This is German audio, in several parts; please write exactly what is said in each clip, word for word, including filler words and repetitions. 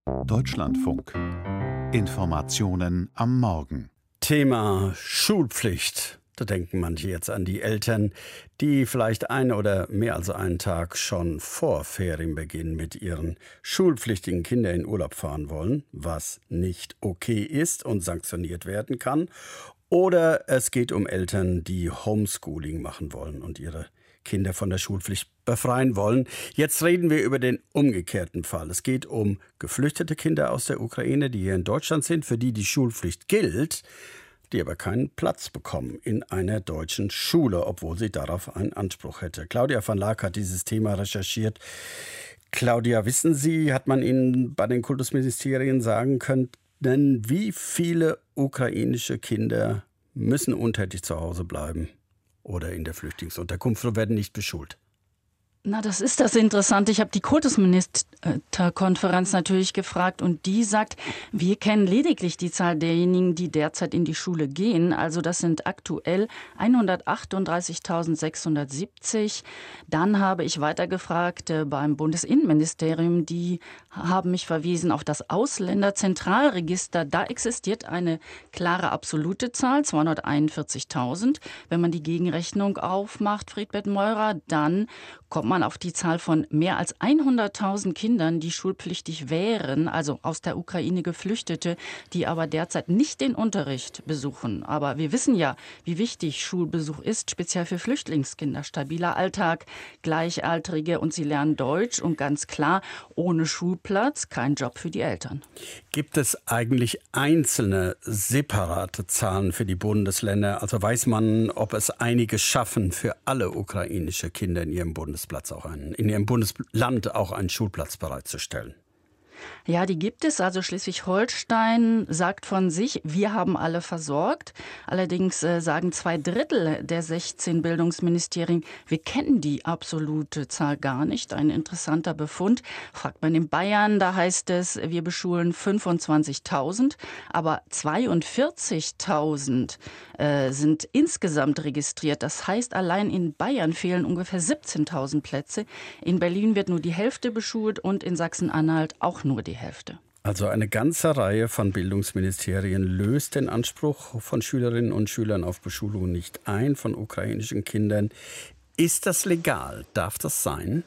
Deutschlandfunk. Informationen am Morgen. Thema Schulpflicht. Da denken manche jetzt an die Eltern, die vielleicht ein oder mehr als einen Tag schon vor Ferienbeginn mit ihren schulpflichtigen Kindern in Urlaub fahren wollen, was nicht okay ist und sanktioniert werden kann. Oder es geht um Eltern, die Homeschooling machen wollen und ihre Kinder von der Schulpflicht befreien wollen. Jetzt reden wir über den umgekehrten Fall. Es geht um geflüchtete Kinder aus der Ukraine, die hier in Deutschland sind, für die die Schulpflicht gilt, die aber keinen Platz bekommen in einer deutschen Schule, obwohl sie darauf einen Anspruch hätte. Claudia van Laak hat dieses Thema recherchiert. Claudia, wissen Sie, hat man Ihnen bei den Kultusministerien sagen können, denn wie viele ukrainische Kinder müssen untätig zu Hause bleiben oder in der Flüchtlingsunterkunft und werden nicht beschult? Na, das ist das Interessante. Ich habe die Kultusministerkonferenz natürlich gefragt und die sagt, wir kennen lediglich die Zahl derjenigen, die derzeit in die Schule gehen. Also das sind aktuell hundertachtunddreißigtausendsechshundertsiebzig. Dann habe ich weitergefragt äh, beim Bundesinnenministerium. Die haben mich verwiesen auf das Ausländerzentralregister. Da existiert eine klare absolute Zahl, zweihunderteinundvierzigtausend. Wenn man die Gegenrechnung aufmacht, Friedbert Meurer, dann kommt man auf die Zahl von mehr als hunderttausend Kindern, die schulpflichtig wären, also aus der Ukraine Geflüchtete, die aber derzeit nicht den Unterricht besuchen. Aber wir wissen ja, wie wichtig Schulbesuch ist, speziell für Flüchtlingskinder. Stabiler Alltag, Gleichaltrige und sie lernen Deutsch und ganz klar, ohne Schulplatz kein Job für die Eltern. Gibt es eigentlich einzelne separate Zahlen für die Bundesländer? Also weiß man, ob es einige schaffen, für alle ukrainische Kinder in ihrem Bundesland auch einen, in ihrem Bundesland auch einen Schulplatz bereitzustellen? Ja, die gibt es. Also Schleswig-Holstein sagt von sich, wir haben alle versorgt. Allerdings äh, sagen zwei Drittel der sechzehn Bildungsministerien, wir kennen die absolute Zahl gar nicht. Ein interessanter Befund. Fragt man in Bayern, da heißt es, wir beschulen fünfundzwanzigtausend, aber zweiundvierzigtausend äh, sind insgesamt registriert. Das heißt, allein in Bayern fehlen ungefähr siebzehntausend Plätze. In Berlin wird nur die Hälfte beschult und in Sachsen-Anhalt auch nur die Hälfte. Also eine ganze Reihe von Bildungsministerien löst den Anspruch von Schülerinnen und Schülern auf Beschulung nicht ein, von ukrainischen Kindern. Ist das legal? Darf das sein?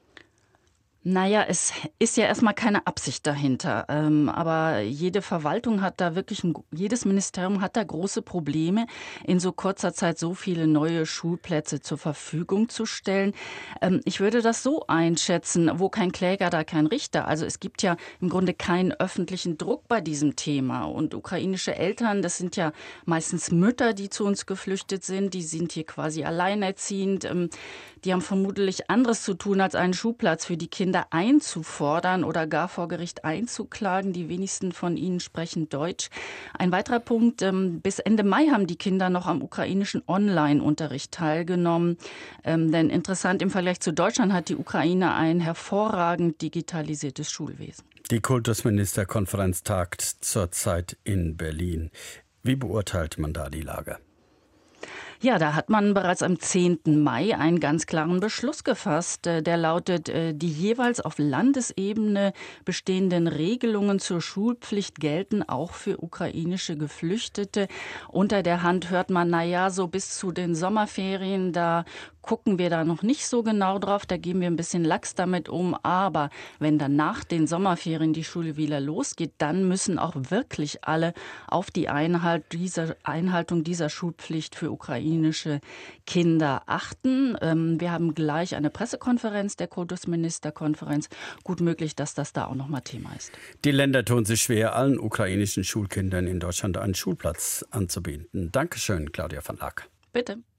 Naja, es ist ja erstmal keine Absicht dahinter. Ähm, aber jede Verwaltung hat da wirklich, ein, jedes Ministerium hat da große Probleme, in so kurzer Zeit so viele neue Schulplätze zur Verfügung zu stellen. Ähm, ich würde das so einschätzen, wo kein Kläger, da kein Richter. Also es gibt ja im Grunde keinen öffentlichen Druck bei diesem Thema. Und ukrainische Eltern, das sind ja meistens Mütter, die zu uns geflüchtet sind, die sind hier quasi alleinerziehend. Ähm, die haben vermutlich anderes zu tun, als einen Schulplatz für die Kinder einzufordern oder gar vor Gericht einzuklagen. Die wenigsten von ihnen sprechen Deutsch. Ein weiterer Punkt, ähm, bis Ende Mai haben die Kinder noch am ukrainischen Online-Unterricht teilgenommen. Ähm, denn interessant, im Vergleich zu Deutschland hat die Ukraine ein hervorragend digitalisiertes Schulwesen. Die Kultusministerkonferenz tagt zurzeit in Berlin. Wie beurteilt man da die Lage? Ja, da hat man bereits am zehnten Mai einen ganz klaren Beschluss gefasst. Der lautet, die jeweils auf Landesebene bestehenden Regelungen zur Schulpflicht gelten auch für ukrainische Geflüchtete. Unter der Hand hört man, na ja, so bis zu den Sommerferien, da gucken wir da noch nicht so genau drauf, da gehen wir ein bisschen lax damit um. Aber wenn dann nach den Sommerferien die Schule wieder losgeht, dann müssen auch wirklich alle auf die Einhalt dieser, Einhaltung dieser Schulpflicht für ukrainische Kinder achten. Ähm, wir haben gleich eine Pressekonferenz der Kultusministerkonferenz. Gut möglich, dass das da auch nochmal Thema ist. Die Länder tun sich schwer, allen ukrainischen Schulkindern in Deutschland einen Schulplatz anzubieten. Dankeschön, Claudia van Laak. Bitte.